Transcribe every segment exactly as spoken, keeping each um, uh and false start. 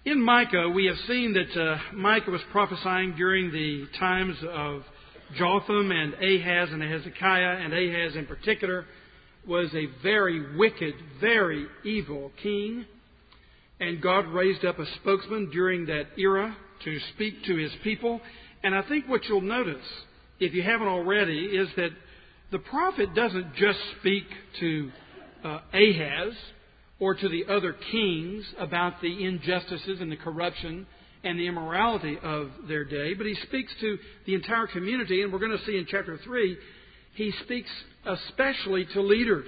In Micah, we have seen that uh, Micah was prophesying during the times of Jotham and Ahaz and Hezekiah, and Ahaz in particular was a very wicked, very evil king. And God raised up a spokesman during that era to speak to His people. And I think what you'll notice, if you haven't already, is that the prophet doesn't just speak to uh, Ahaz or to the other kings about the injustices and the corruption and the immorality of their day, but he speaks to the entire community. And we're going to see in chapter three, he speaks especially to leaders.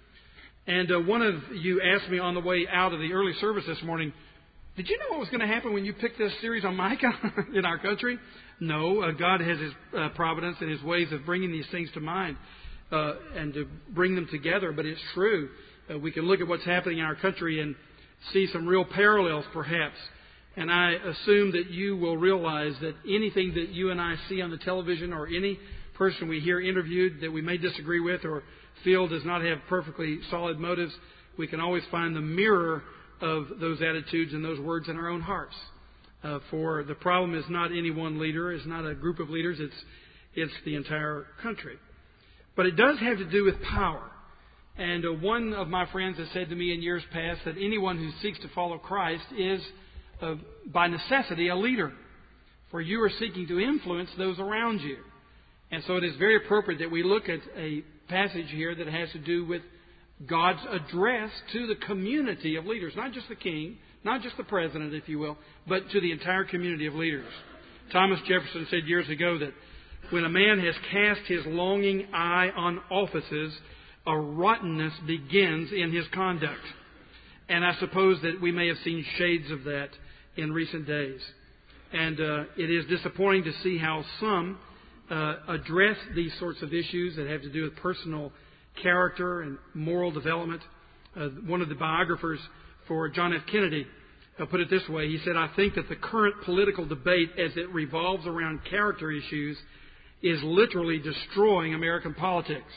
And uh, one of you asked me on the way out of the early service this morning, did you know what was going to happen when you picked this series on Micah in our country? No, uh, God has His uh, providence and His ways of bringing these things to mind uh, and to bring them together. But it's true. Uh, we can look at what's happening in our country and see some real parallels, perhaps. And I assume that you will realize that anything that you and I see on the television or any person we hear interviewed that we may disagree with or feel does not have perfectly solid motives, we can always find the mirror of those attitudes and those words in our own hearts. Uh, for the problem is not any one leader, it's not a group of leaders, it's it's the entire country. But it does have to do with power. And uh, one of my friends has said to me in years past that anyone who seeks to follow Christ is, uh, by necessity, a leader. For you are seeking to influence those around you. And so it is very appropriate that we look at a passage here that has to do with God's address to the community of leaders. Not just the king, not just the president, if you will, but to the entire community of leaders. Thomas Jefferson said years ago that when a man has cast his longing eye on offices, a rottenness begins in his conduct. And I suppose that we may have seen shades of that in recent days. And uh, it is disappointing to see how some uh, address these sorts of issues that have to do with personal character and moral development. Uh, one of the biographers for John F. Kennedy uh, put it this way. He said, I think that the current political debate as it revolves around character issues is literally destroying American politics.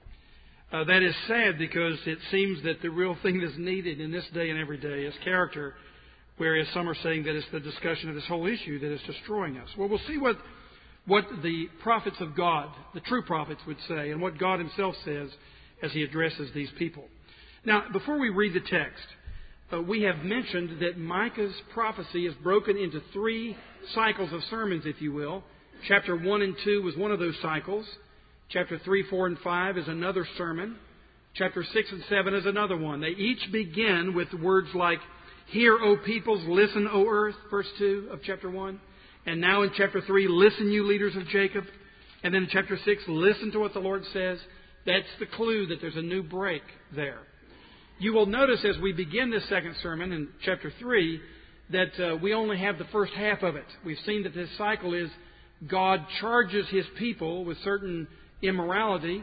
Uh, that is sad because it seems that the real thing that's needed in this day and every day is character, whereas some are saying that it's the discussion of this whole issue that is destroying us. Well, we'll see what what the prophets of God, the true prophets, would say, and what God Himself says as He addresses these people. Now, before we read the text, uh, we have mentioned that Micah's prophecy is broken into three cycles of sermons, if you will. Chapter one and two was one of those cycles. Chapter three, four, and five is another sermon. Chapter six and seven is another one. They each begin with words like, Hear, O peoples, listen, O earth, verse two of chapter one. And now in chapter three, listen, you leaders of Jacob. And then in chapter six, listen to what the Lord says. That's the clue that there's a new break there. You will notice as we begin this second sermon in chapter three that uh, we only have the first half of it. We've seen that this cycle is God charges His people with certain immorality.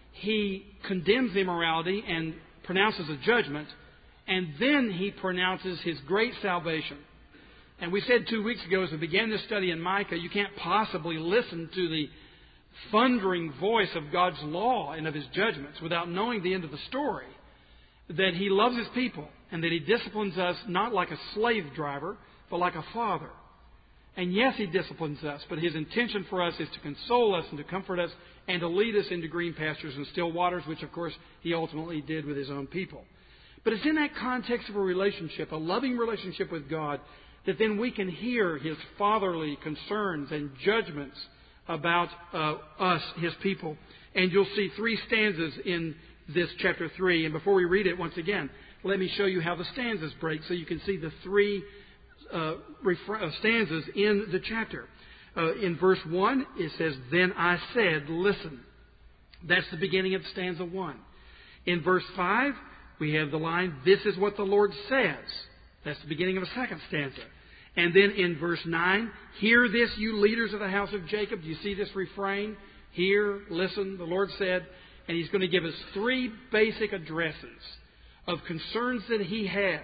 He condemns the immorality and pronounces a judgment. And then He pronounces His great salvation. And we said two weeks ago as we began this study in Micah, you can't possibly listen to the thundering voice of God's law and of His judgments without knowing the end of the story. That He loves His people and that He disciplines us not like a slave driver, but like a father. And yes, He disciplines us, but His intention for us is to console us and to comfort us and to lead us into green pastures and still waters, which of course He ultimately did with His own people. But it's in that context of a relationship, a loving relationship with God, that then we can hear His fatherly concerns and judgments about uh, us, His people. And you'll see three stanzas in this chapter three. And before we read it once again, let me show you how the stanzas break so you can see the three uh, refra- uh, stanzas in the chapter. Uh, in verse one, it says, Then I said, listen. That's the beginning of stanza one. In verse five, we have the line, This is what the Lord says. That's the beginning of a second stanza. And then in verse nine, Hear this, you leaders of the house of Jacob. Do you see this refrain? Hear, listen, the Lord said. And He's going to give us three basic addresses of concerns that He has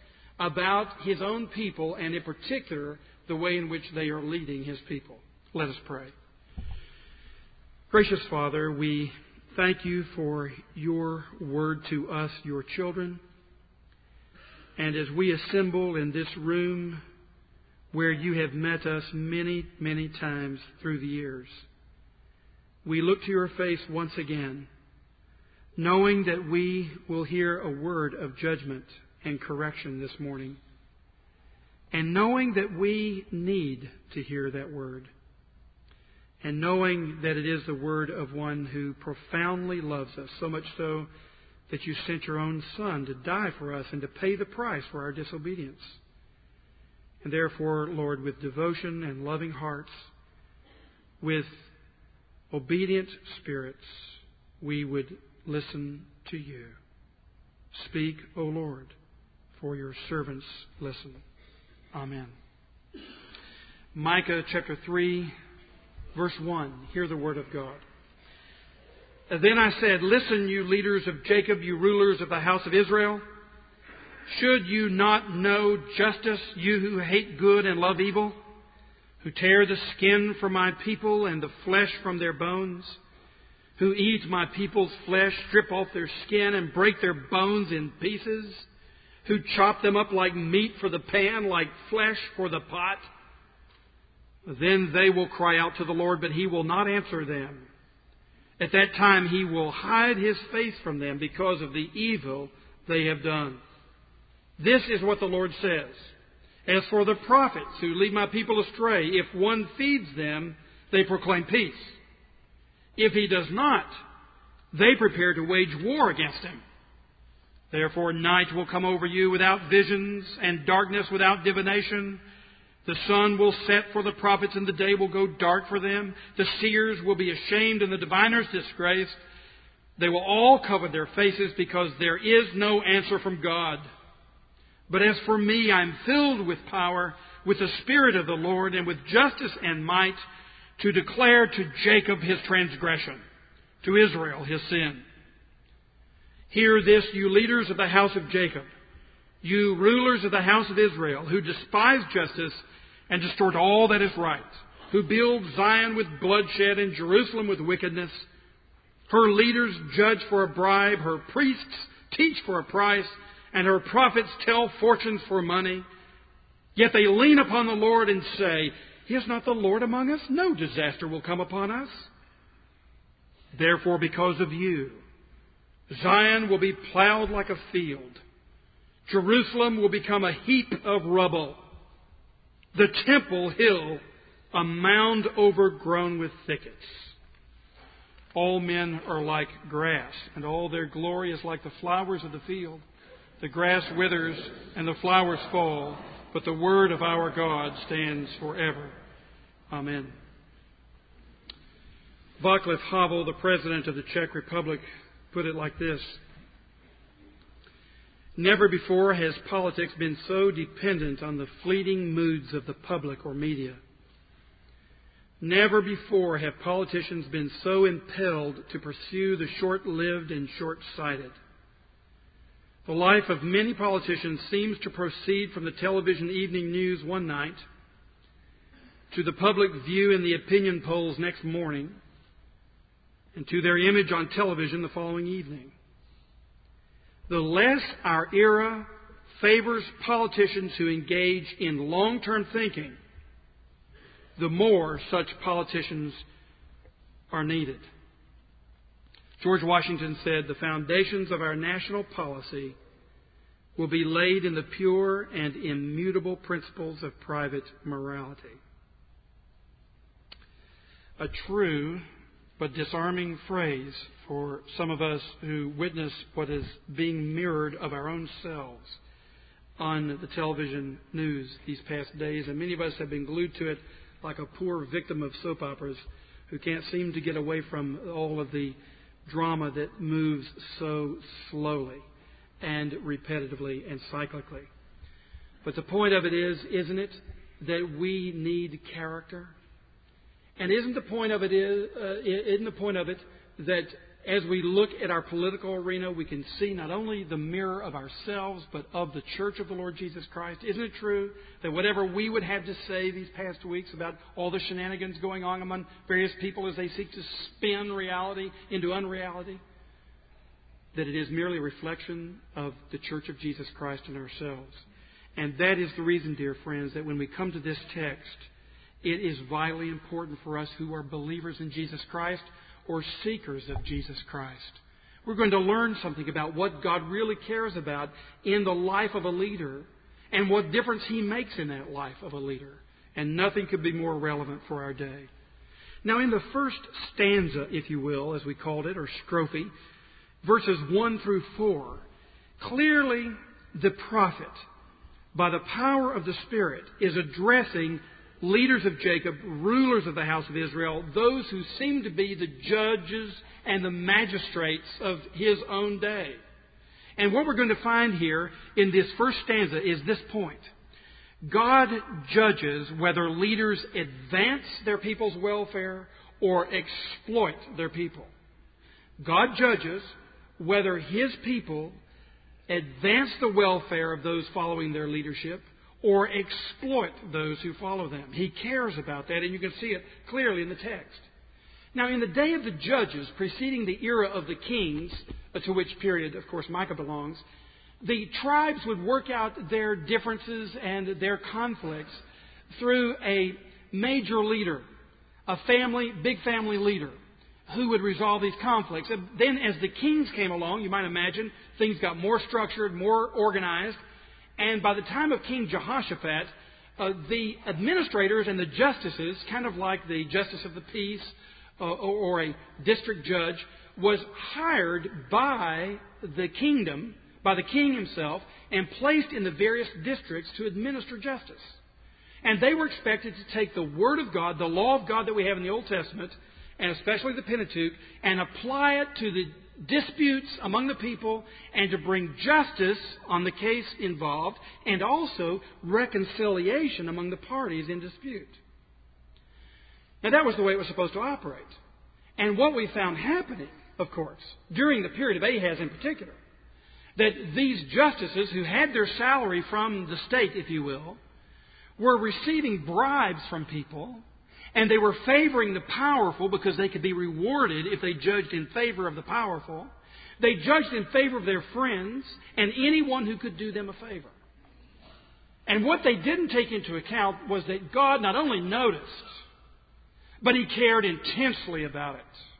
about His own people, and in particular, the way in which they are leading His people. Let us pray. Gracious Father, we thank You for Your word to us, Your children. And as we assemble in this room where you have met us many, many times through the years, we look to your face once again, knowing that we will hear a word of judgment and correction this morning, and knowing that we need to hear that word, and knowing that it is the word of one who profoundly loves us, so much so that you sent your own Son to die for us and to pay the price for our disobedience. And therefore, Lord, with devotion and loving hearts, with obedient spirits, we would listen to you. Speak, O Lord, for your servants listen. Amen. Micah chapter three, verse one. Hear the word of God. Then I said, listen, you leaders of Jacob, you rulers of the house of Israel. Should you not know justice, you who hate good and love evil, who tear the skin from my people and the flesh from their bones, who eat my people's flesh, strip off their skin and break their bones in pieces, who chop them up like meat for the pan, like flesh for the pot? Then they will cry out to the Lord, but He will not answer them. At that time He will hide His face from them because of the evil they have done. This is what the Lord says. As for the prophets who lead my people astray, if one feeds them, they proclaim peace. If he does not, they prepare to wage war against him. Therefore night will come over you without visions, and darkness without divination. The sun will set for the prophets, and the day will go dark for them. The seers will be ashamed, and the diviners disgraced. They will all cover their faces, because there is no answer from God. But as for me, I am filled with power, with the Spirit of the Lord, and with justice and might, to declare to Jacob his transgression, to Israel his sin. Hear this, you leaders of the house of Jacob, you rulers of the house of Israel, who despise justice and distort all that is right, who build Zion with bloodshed and Jerusalem with wickedness. Her leaders judge for a bribe, her priests teach for a price, and her prophets tell fortunes for money. Yet they lean upon the Lord and say, is not the Lord among us? No disaster will come upon us. Therefore, because of you, Zion will be plowed like a field. Jerusalem will become a heap of rubble. The temple hill, a mound overgrown with thickets. All men are like grass, and all their glory is like the flowers of the field. The grass withers and the flowers fall, but the word of our God stands forever. Amen. Václav Havel, the president of the Czech Republic, put it like this. Never before has politics been so dependent on the fleeting moods of the public or media. Never before have politicians been so impelled to pursue the short-lived and short-sighted. The life of many politicians seems to proceed from the television evening news one night to the public view in the opinion polls next morning and to their image on television the following evening. The less our era favors politicians who engage in long-term thinking, the more such politicians are needed. George Washington said, the foundations of our national policy will be laid in the pure and immutable principles of private morality. A true but disarming phrase for some of us who witness what is being mirrored of our own selves on the television news these past days. And many of us have been glued to it like a poor victim of soap operas who can't seem to get away from all of the drama that moves so slowly and repetitively and cyclically. But the point of it is, isn't it, that we need character? And isn't the point of it is, uh, isn't the point of it that as we look at our political arena, we can see not only the mirror of ourselves, but of the Church of the Lord Jesus Christ? Isn't it true that whatever we would have to say these past weeks about all the shenanigans going on among various people as they seek to spin reality into unreality, that it is merely a reflection of the Church of Jesus Christ in ourselves. And that is the reason, dear friends, that when we come to this text, it is vitally important for us who are believers in Jesus Christ or seekers of Jesus Christ. We're going to learn something about what God really cares about in the life of a leader and what difference He makes in that life of a leader. And nothing could be more relevant for our day. Now, in the first stanza, if you will, as we called it, or strophe, verses one through four, clearly the prophet, by the power of the Spirit, is addressing leaders of Jacob, rulers of the house of Israel, those who seem to be the judges and the magistrates of his own day. And what we're going to find here in this first stanza is this point. God judges whether leaders advance their people's welfare or exploit their people. God judges whether His people advance the welfare of those following their leadership or exploit those who follow them. He cares about that, and you can see it clearly in the text. Now, in the day of the judges, preceding the era of the kings, to which period, of course, Micah belongs, the tribes would work out their differences and their conflicts through a major leader, a family, big family leader, who would resolve these conflicts. And then as the kings came along, you might imagine, things got more structured, more organized. And by the time of King Jehoshaphat, uh, the administrators and the justices, kind of like the justice of the peace uh, or, or a district judge, was hired by the kingdom, by the king himself, and placed in the various districts to administer justice. And they were expected to take the Word of God, the law of God that we have in the Old Testament, and especially the Pentateuch, and apply it to the disputes among the people and to bring justice on the case involved and also reconciliation among the parties in dispute. Now that was the way it was supposed to operate. And what we found happening, of course, during the period of Ahaz in particular, that these justices who had their salary from the state, if you will, were receiving bribes from people, and they were favoring the powerful because they could be rewarded if they judged in favor of the powerful. They judged in favor of their friends and anyone who could do them a favor. And what they didn't take into account was that God not only noticed, but He cared intensely about it.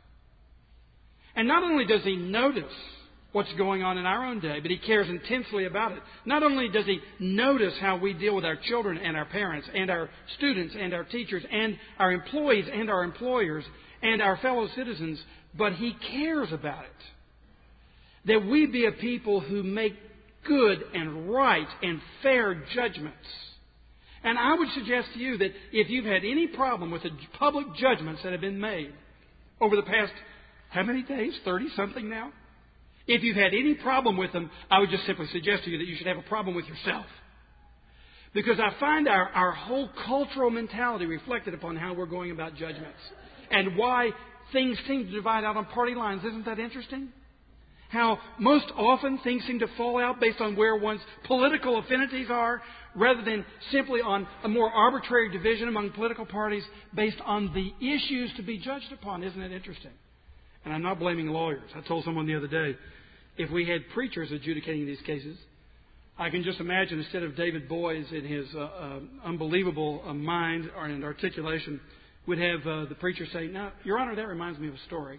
And not only does He notice what's going on in our own day, but He cares intensely about it. Not only does He notice how we deal with our children and our parents and our students and our teachers and our employees and our employers and our fellow citizens, but He cares about it. That we be a people who make good and right and fair judgments. And I would suggest to you that if you've had any problem with the public judgments that have been made over the past, how many days? thirty-something now? If you've had any problem with them, I would just simply suggest to you that you should have a problem with yourself. Because I find our, our whole cultural mentality reflected upon how we're going about judgments. And why things seem to divide out on party lines. Isn't that interesting? How most often things seem to fall out based on where one's political affinities are, rather than simply on a more arbitrary division among political parties based on the issues to be judged upon. Isn't it interesting? And I'm not blaming lawyers. I told someone the other day, if we had preachers adjudicating these cases, I can just imagine instead of David Boies in his uh, uh, unbelievable uh, mind or in articulation, would have uh, the preacher say, "Now, Your Honor, that reminds me of a story."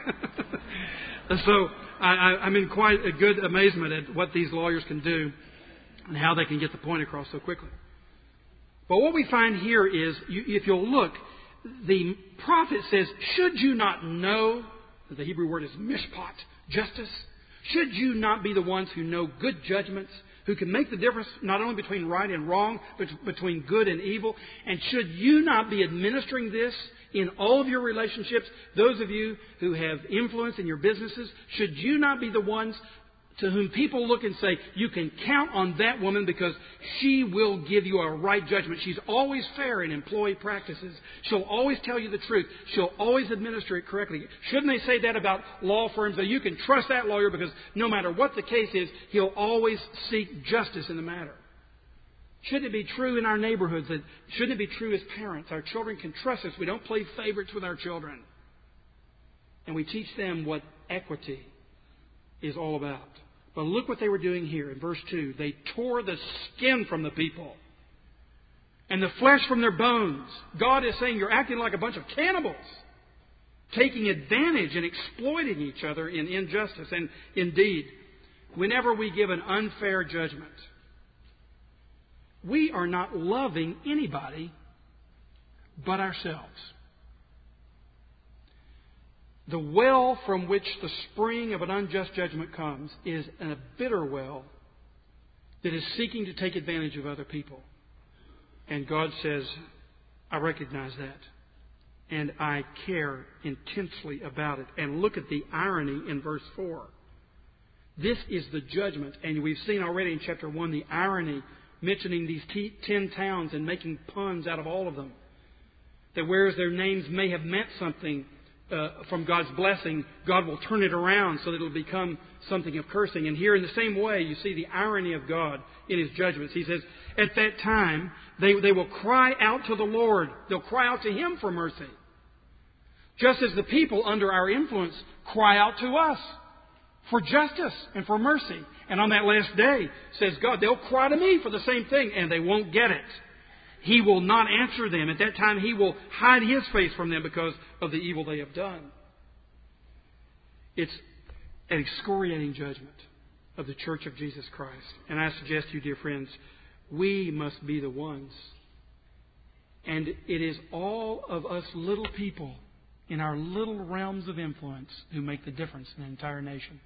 And so I, I, I'm in quite a good amazement at what these lawyers can do and how they can get the point across so quickly. But what we find here is, you, if you'll look, the prophet says, "Should you not know," the Hebrew word is mishpat, justice, "should you not be the ones who know good judgments, who can make the difference not only between right and wrong, but between good and evil? And should you not be administering this in all of your relationships? Those of you who have influence in your businesses, should you not be the ones to whom people look and say, you can count on that woman because she will give you a right judgment. She's always fair in employee practices. She'll always tell you the truth. She'll always administer it correctly." Shouldn't they say that about law firms? That you can trust that lawyer because no matter what the case is, he'll always seek justice in the matter. Shouldn't it be true in our neighborhoods? That shouldn't it be true as parents? Our children can trust us. We don't play favorites with our children. And we teach them what equity is all about. But look what they were doing here in verse two. They tore the skin from the people and the flesh from their bones. God is saying you're acting like a bunch of cannibals, taking advantage and exploiting each other in injustice. And indeed, whenever we give an unfair judgment, we are not loving anybody but ourselves. The well from which the spring of an unjust judgment comes is a bitter well that is seeking to take advantage of other people. And God says, I recognize that. And I care intensely about it. And look at the irony in verse four. This is the judgment. And we've seen already in chapter one the irony, mentioning these t- ten towns and making puns out of all of them. That whereas their names may have meant something uh, from God's blessing, God will turn it around so that it will become something of cursing. And here in the same way, you see the irony of God in His judgments. He says, at that time, they, they will cry out to the Lord. They'll cry out to Him for mercy. Just as the people under our influence cry out to us for justice and for mercy. And on that last day, says God, they'll cry to me for the same thing, and they won't get it. He will not answer them. At that time, He will hide His face from them because of the evil they have done. It's an excoriating judgment of the Church of Jesus Christ. And I suggest to you, dear friends, we must be the ones. And it is all of us little people in our little realms of influence who make the difference in an entire nation.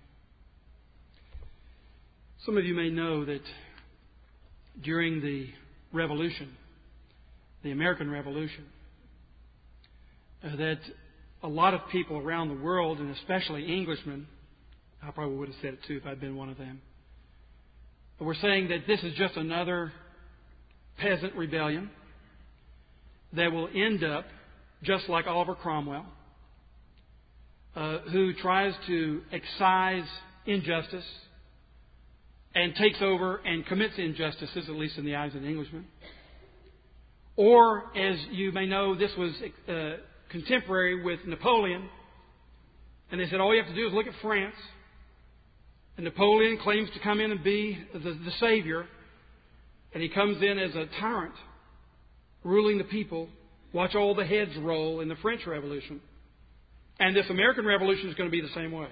Some of you may know that during the Revolution, the American Revolution, uh, that a lot of people around the world, and especially Englishmen, I probably would have said it too if I'd been one of them, but were saying that this is just another peasant rebellion that will end up just like Oliver Cromwell, uh, who tries to excise injustice and takes over and commits injustices, at least in the eyes of the Englishman. Or, as you may know, this was uh, contemporary with Napoleon. And they said, all you have to do is look at France. And Napoleon claims to come in and be the, the savior. And he comes in as a tyrant, ruling the people. Watch all the heads roll in the French Revolution. And this American Revolution is going to be the same way.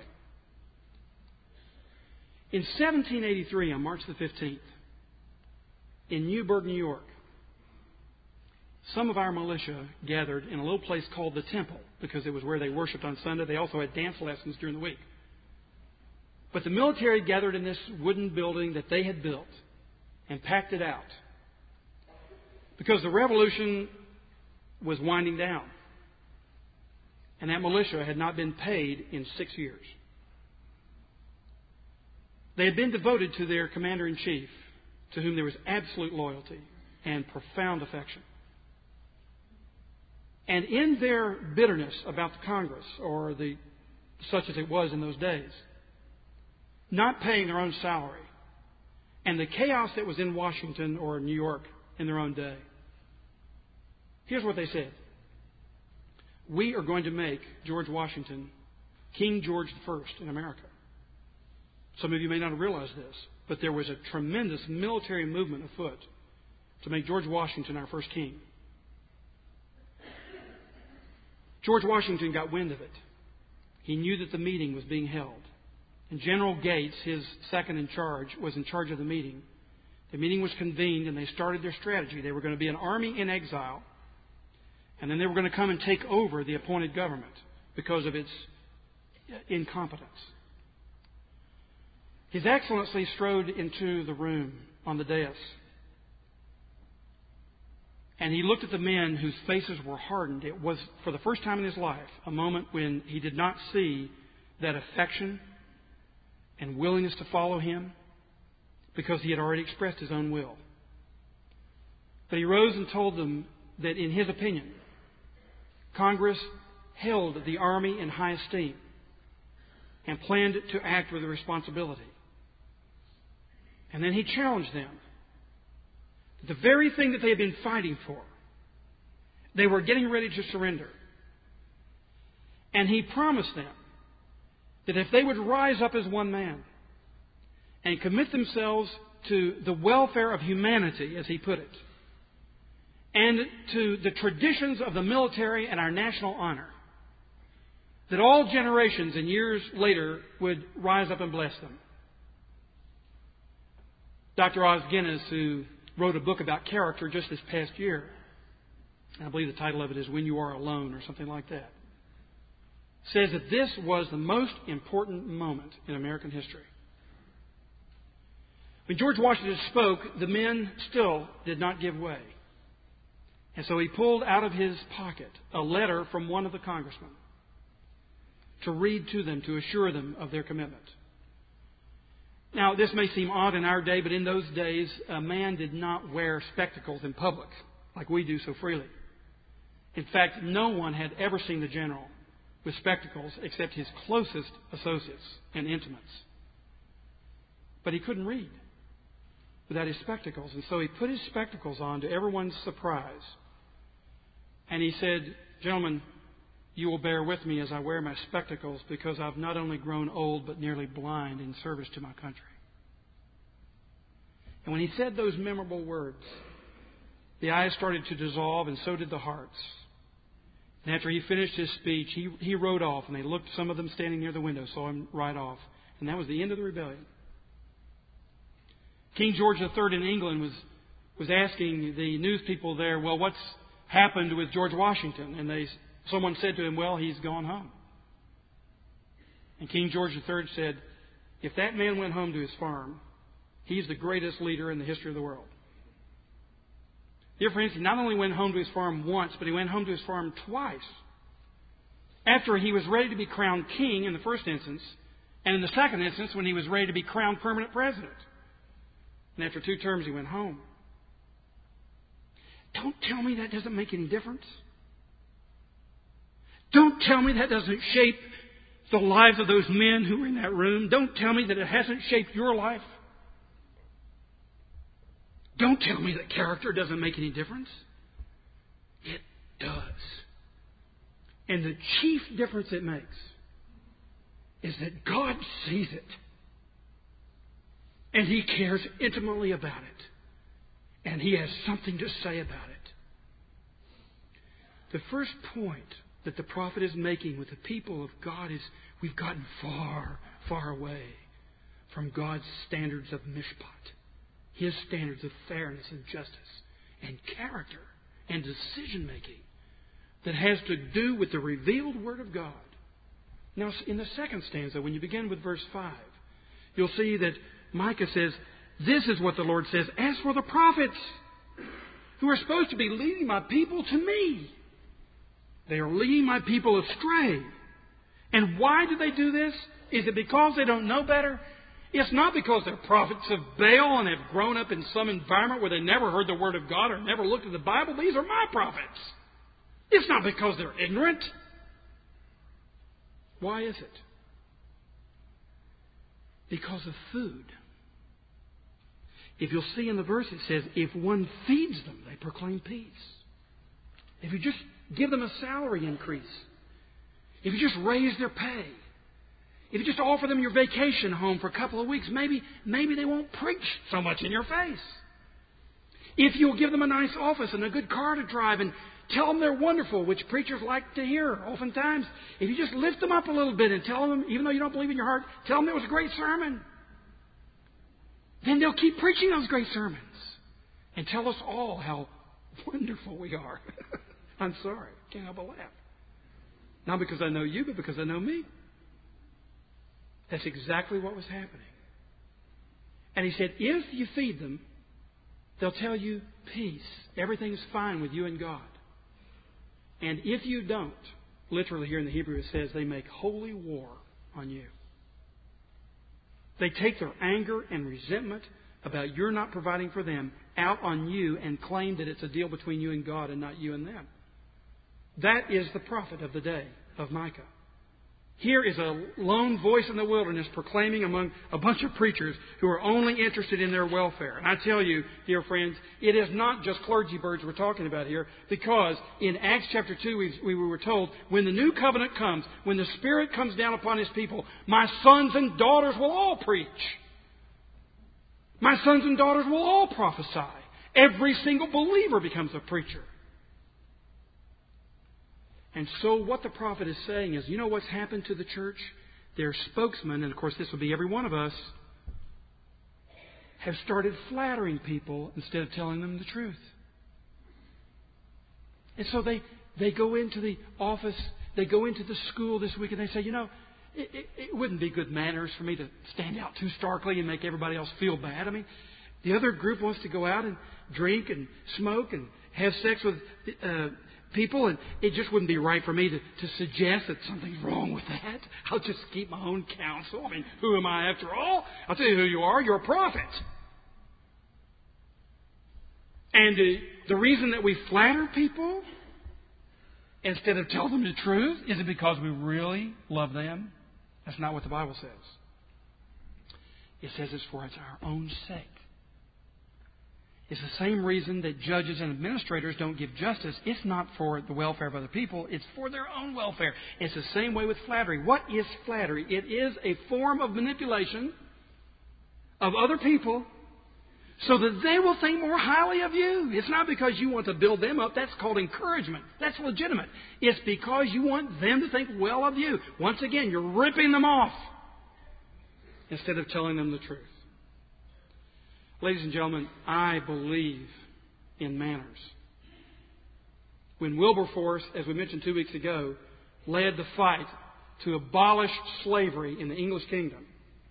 In seventeen eighty-three, on March the fifteenth, in Newburgh, New York, some of our militia gathered in a little place called the Temple, because it was where they worshipped on Sunday. They also had dance lessons during the week. But the military gathered in this wooden building that they had built and packed it out, because the revolution was winding down. And that militia had not been paid in six years. They had been devoted to their commander-in-chief, to whom there was absolute loyalty and profound affection. And in their bitterness about the Congress, or the such as it was in those days, not paying their own salary, and the chaos that was in Washington or New York in their own day, here's what they said. We are going to make George Washington King George the First in America. Some of you may not have realized this, but there was a tremendous military movement afoot to make George Washington our first king. George Washington got wind of it. He knew that the meeting was being held. And General Gates, his second in charge, was in charge of the meeting. The meeting was convened and they started their strategy. They were going to be an army in exile. And then they were going to come and take over the appointed government because of its incompetence. His Excellency strode into the room on the dais. And he looked at the men whose faces were hardened. It was, for the first time in his life, a moment when he did not see that affection and willingness to follow him, because he had already expressed his own will. But he rose and told them that, in his opinion, Congress held the Army in high esteem and planned to act with responsibility. And then he challenged them. The very thing that they had been fighting for, they were getting ready to surrender. And he promised them that if they would rise up as one man and commit themselves to the welfare of humanity, as he put it, and to the traditions of the military and our national honor, that all generations and years later would rise up and bless them. Doctor Os Guinness, who wrote a book about character just this past year, and I believe the title of it is When You Are Alone or something like that, says that this was the most important moment in American history. When George Washington spoke, the men still did not give way. And so he pulled out of his pocket a letter from one of the congressmen to read to them, to assure them of their commitment. Now, this may seem odd in our day, but in those days, a man did not wear spectacles in public like we do so freely. In fact, no one had ever seen the general with spectacles except his closest associates and intimates. But he couldn't read without his spectacles, and so he put his spectacles on to everyone's surprise. And he said, "Gentlemen, you will bear with me as I wear my spectacles because I've not only grown old but nearly blind in service to my country." And when he said those memorable words, the eyes started to dissolve and so did the hearts. And after he finished his speech, he, he rode off, and they looked, some of them standing near the window saw him ride off. And that was the end of the rebellion. King George the Third in England was, was asking the news people there, well, what's happened with George Washington? And they someone said to him, well, he's gone home. And King George the Third said, if that man went home to his farm, he's the greatest leader in the history of the world. Dear friends, he not only went home to his farm once, but he went home to his farm twice. After he was ready to be crowned king in the first instance, and in the second instance when he was ready to be crowned permanent president. And after two terms, he went home. Don't tell me that doesn't make any difference. Don't tell me that doesn't shape the lives of those men who were in that room. Don't tell me that it hasn't shaped your life. Don't tell me that character doesn't make any difference. It does. And the chief difference it makes is that God sees it. And He cares intimately about it. And He has something to say about it. The first point that the prophet is making with the people of God is we've gotten far, far away from God's standards of mishpat. His standards of fairness and justice and character and decision-making that has to do with the revealed Word of God. Now, in the second stanza, when you begin with verse five, you'll see that Micah says, this is what the Lord says, as for the prophets who are supposed to be leading my people to me, they are leading my people astray. And why do they do this? Is it because they don't know better? It's not because they're prophets of Baal and have grown up in some environment where they never heard the Word of God or never looked at the Bible. These are my prophets. It's not because they're ignorant. Why is it? Because of food. If you'll see in the verse, it says, if one feeds them, they proclaim peace. If you just give them a salary increase, if you just raise their pay, if you just offer them your vacation home for a couple of weeks, maybe, maybe they won't preach so much in your face. If you'll give them a nice office and a good car to drive and tell them they're wonderful, which preachers like to hear oftentimes, if you just lift them up a little bit and tell them, even though you don't believe in your heart, tell them it was a great sermon, then they'll keep preaching those great sermons and tell us all how wonderful we are. I'm sorry, can't help but laugh. Not because I know you, but because I know me. That's exactly what was happening. And he said, if you feed them, they'll tell you peace. Everything's fine with you and God. And if you don't, literally here in the Hebrew it says they make holy war on you. They take their anger and resentment about your not providing for them out on you and claim that it's a deal between you and God and not you and them. That is the prophet of the day of Micah. Here is a lone voice in the wilderness proclaiming among a bunch of preachers who are only interested in their welfare. And I tell you, dear friends, it is not just clergy birds we're talking about here, because in Acts chapter two we, we were told, when the new covenant comes, when the Spirit comes down upon His people, my sons and daughters will all preach. My sons and daughters will all prophesy. Every single believer becomes a preacher. And so what the prophet is saying is, you know what's happened to the church? Their spokesman, and of course this will be every one of us, have started flattering people instead of telling them the truth. And so they, they go into the office, they go into the school this week and they say, you know, it, it, it wouldn't be good manners for me to stand out too starkly and make everybody else feel bad. I mean, the other group wants to go out and drink and smoke and have sex with uh, people, and it just wouldn't be right for me to, to suggest that something's wrong with that. I'll just keep my own counsel. I mean, who am I after all? I'll tell you who you are. You're a prophet. And uh, the reason that we flatter people instead of tell them the truth, is it because we really love them? That's not what the Bible says. It says it's for it's our own sake. It's the same reason that judges and administrators don't give justice. It's not for the welfare of other people. It's for their own welfare. It's the same way with flattery. What is flattery? It is a form of manipulation of other people so that they will think more highly of you. It's not because you want to build them up. That's called encouragement. That's legitimate. It's because you want them to think well of you. Once again, you're ripping them off instead of telling them the truth. Ladies and gentlemen, I believe in manners. When Wilberforce, as we mentioned two weeks ago, led the fight to abolish slavery in the English kingdom,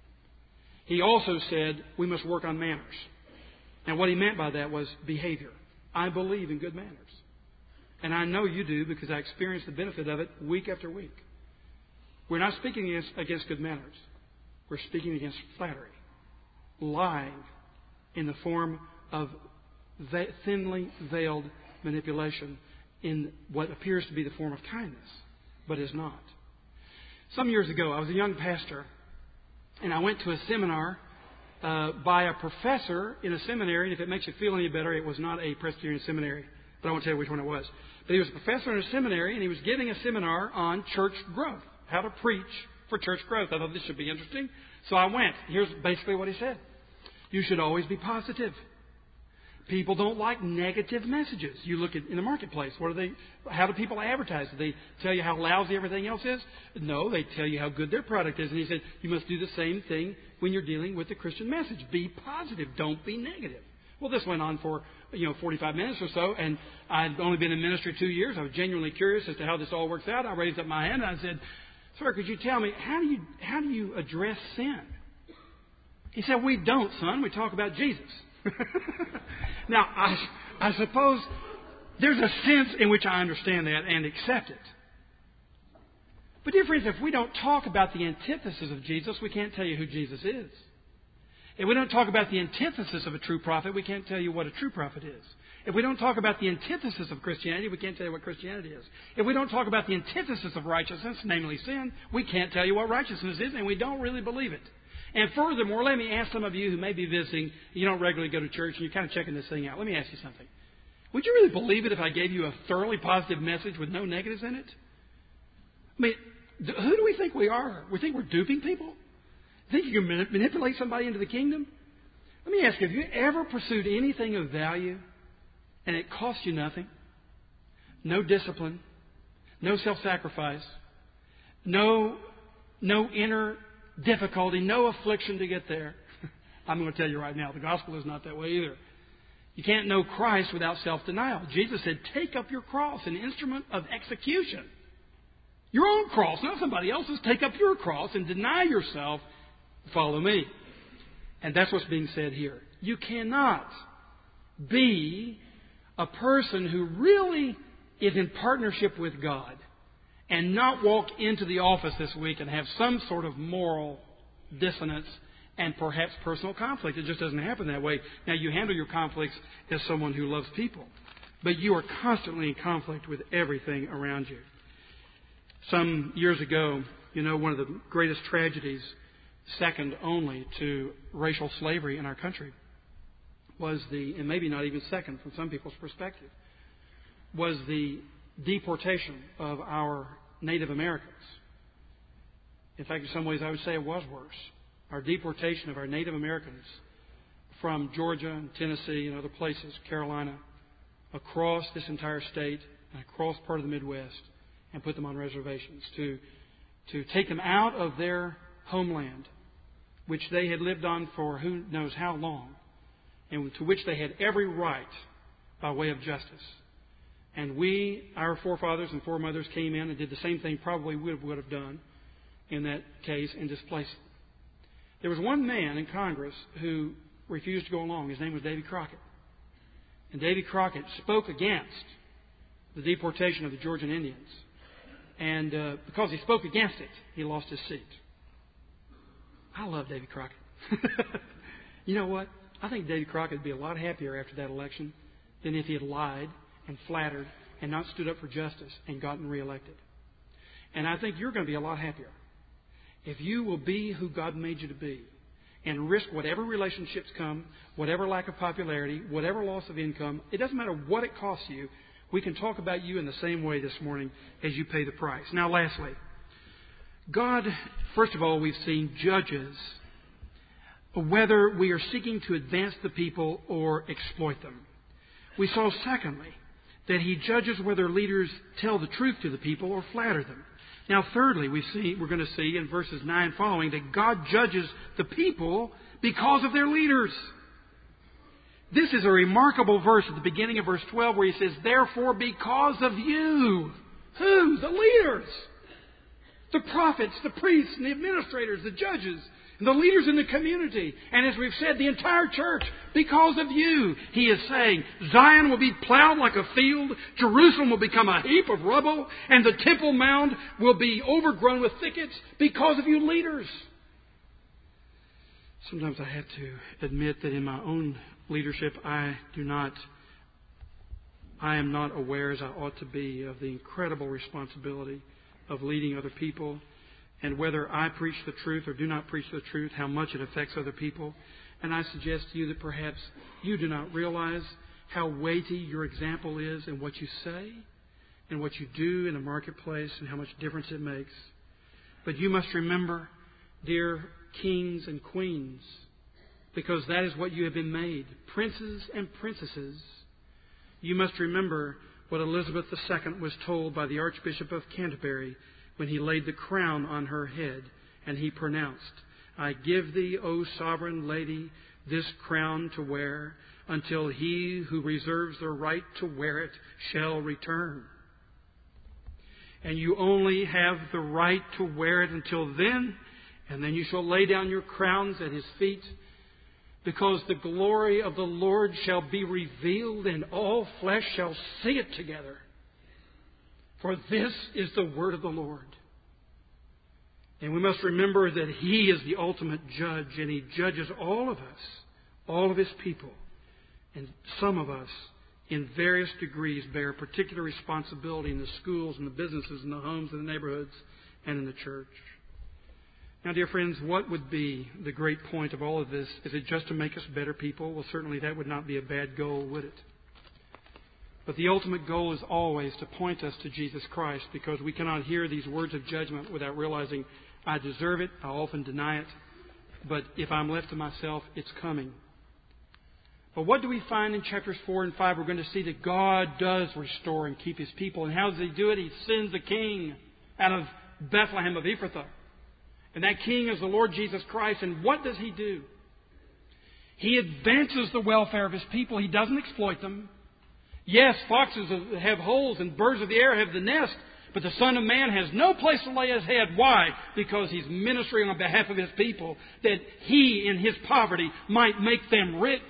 he also said we must work on manners. And what he meant by that was behavior. I believe in good manners. And I know you do because I experience the benefit of it week after week. We're not speaking against, against good manners. We're speaking against flattery, lying in the form of thinly veiled manipulation in what appears to be the form of kindness, but is not. Some years ago, I was a young pastor, and I went to a seminar uh, by a professor in a seminary. And if it makes you feel any better, it was not a Presbyterian seminary, but I won't tell you which one it was. But he was a professor in a seminary, and he was giving a seminar on church growth, how to preach for church growth. I thought this should be interesting, so I went. Here's basically what he said. You should always be positive. People don't like negative messages. You look at in the marketplace. What are they? How do people advertise? Do they tell you how lousy everything else is? No, they tell you how good their product is. And he said you must do the same thing when you're dealing with the Christian message. Be positive. Don't be negative. Well, this went on for you know forty-five minutes or so, and I'd only been in ministry two years. I was genuinely curious as to how this all works out. I raised up my hand and I said, "Sir, could you tell me how do you how do you address sin?" He said, "We don't, son. We talk about Jesus." Now, I, I suppose there's a sense in which I understand that and accept it. But dear friends, if we don't talk about the antithesis of Jesus, we can't tell you who Jesus is. If we don't talk about the antithesis of a true prophet, we can't tell you what a true prophet is. If we don't talk about the antithesis of Christianity, we can't tell you what Christianity is. If we don't talk about the antithesis of righteousness, namely sin, we can't tell you what righteousness is, and we don't really believe it. And furthermore, let me ask some of you who may be visiting, you don't regularly go to church, and you're kind of checking this thing out. Let me ask you something. Would you really believe it if I gave you a thoroughly positive message with no negatives in it? I mean, who do we think we are? We think we're duping people? Think you can manipulate somebody into the kingdom? Let me ask you, have you ever pursued anything of value and it cost you nothing? No discipline, no self-sacrifice, no, no inner difficulty, no affliction to get there. I'm going to tell you right now, the gospel is not that way either. You can't know Christ without self-denial. Jesus said, take up your cross, an instrument of execution. Your own cross, not somebody else's. Take up your cross and deny yourself. Follow me. And that's what's being said here. You cannot be a person who really is in partnership with God and not walk into the office this week and have some sort of moral dissonance and perhaps personal conflict. It just doesn't happen that way. Now, you handle your conflicts as someone who loves people, but you are constantly in conflict with everything around you. Some years ago, You know, one of the greatest tragedies, second only to racial slavery in our country, was the, and maybe not even second from some people's perspective, was the deportation of our Native Americans. In fact, in some ways I would say it was worse. Our deportation of our Native Americans from Georgia and Tennessee and other places, Carolina, across this entire state and across part of the Midwest, and put them on reservations, to, to take them out of their homeland, which they had lived on for who knows how long, and to which they had every right by way of justice. And we, our forefathers and foremothers, came in and did the same thing probably we would have done in that case and displaced them. There was one man in Congress who refused to go along. His name was Davy Crockett. And Davy Crockett spoke against the deportation of the Georgian Indians. And uh, because he spoke against it, he lost his seat. I love Davy Crockett. You know what? I think Davy Crockett would be a lot happier after that election than if he had lied and flattered and not stood up for justice and gotten reelected. And I think you're going to be a lot happier if you will be who God made you to be and risk whatever relationships come, whatever lack of popularity, whatever loss of income. It doesn't matter what it costs you. We can talk about you in the same way this morning as you pay the price. Now, lastly, God, first of all, we've seen judges whether we are seeking to advance the people or exploit them. We saw, secondly, that He judges whether leaders tell the truth to the people or flatter them. Now, thirdly, we see, we're going to see in verses nine following that God judges the people because of their leaders. This is a remarkable verse at the beginning of verse twelve where He says, "Therefore, because of you." Who? The leaders. The prophets, the priests, and the administrators, the judges, and the leaders in the community. And as we've said, the entire church, because of you, He is saying, Zion will be plowed like a field, Jerusalem will become a heap of rubble, and the Temple Mount will be overgrown with thickets because of you leaders. Sometimes I have to admit that in my own leadership, I do not, I am not aware as I ought to be of the incredible responsibility of leading other people, and whether I preach the truth or do not preach the truth, how much it affects other people. And I suggest to you that perhaps you do not realize how weighty your example is in what you say and what you do in the marketplace and how much difference it makes. But you must remember, dear kings and queens, because that is what you have been made, princes and princesses. You must remember what Elizabeth the Second was told by the Archbishop of Canterbury when he laid the crown on her head, and he pronounced, "I give thee, O sovereign lady, this crown to wear, until he who reserves the right to wear it shall return." And you only have the right to wear it until then, and then you shall lay down your crowns at His feet, because the glory of the Lord shall be revealed, and all flesh shall see it together. For this is the word of the Lord. And we must remember that He is the ultimate judge, and He judges all of us, all of His people. And some of us, in various degrees, bear particular responsibility in the schools and the businesses and the homes and the neighborhoods and in the church. Now, dear friends, what would be the great point of all of this? Is it just to make us better people? Well, certainly that would not be a bad goal, would it? But the ultimate goal is always to point us to Jesus Christ, because we cannot hear these words of judgment without realizing I deserve it. I often deny it. But if I'm left to myself, it's coming. But what do we find in chapters four and five? We're going to see that God does restore and keep His people. And how does He do it? He sends a king out of Bethlehem of Ephrathah. And that king is the Lord Jesus Christ. And what does He do? He advances the welfare of His people. He doesn't exploit them. Yes, foxes have holes and birds of the air have the nest, but the Son of Man has no place to lay His head. Why? Because He's ministering on behalf of His people, that He, in His poverty, might make them rich.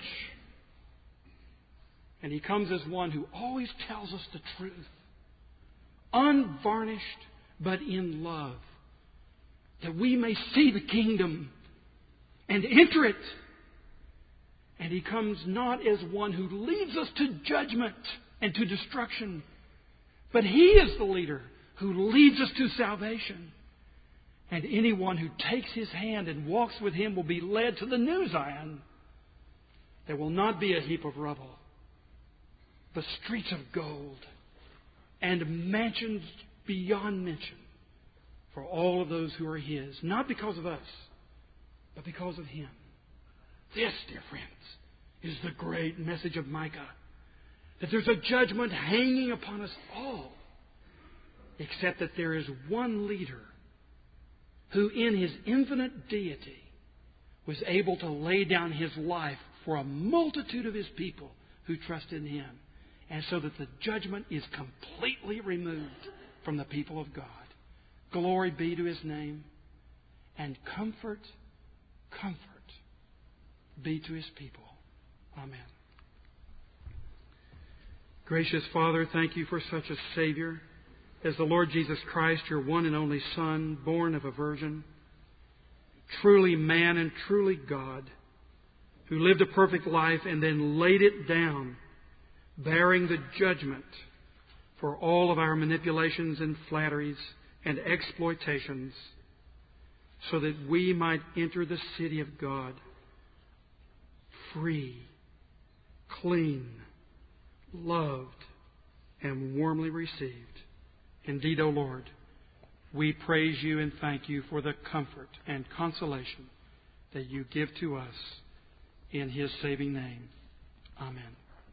And He comes as one who always tells us the truth, unvarnished but in love, that we may see the kingdom and enter it. And He comes not as one who leads us to judgment and to destruction, but He is the leader who leads us to salvation. And anyone who takes His hand and walks with Him will be led to the new Zion. There will not be a heap of rubble, but streets of gold and mansions beyond mention for all of those who are His. Not because of us, but because of Him. This, dear friends, is the great message of Micah. That there's a judgment hanging upon us all. Except that there is one leader who in His infinite deity was able to lay down His life for a multitude of His people who trust in Him. And so that the judgment is completely removed from the people of God. Glory be to His name. And comfort, comfort be to His people. Amen. Gracious Father, thank You for such a Savior as the Lord Jesus Christ, Your one and only Son, born of a virgin, truly man and truly God, who lived a perfect life and then laid it down, bearing the judgment for all of our manipulations and flatteries and exploitations, so that we might enter the city of God free, clean, loved, and warmly received. Indeed, O Lord, we praise You and thank You for the comfort and consolation that You give to us in His saving name. Amen.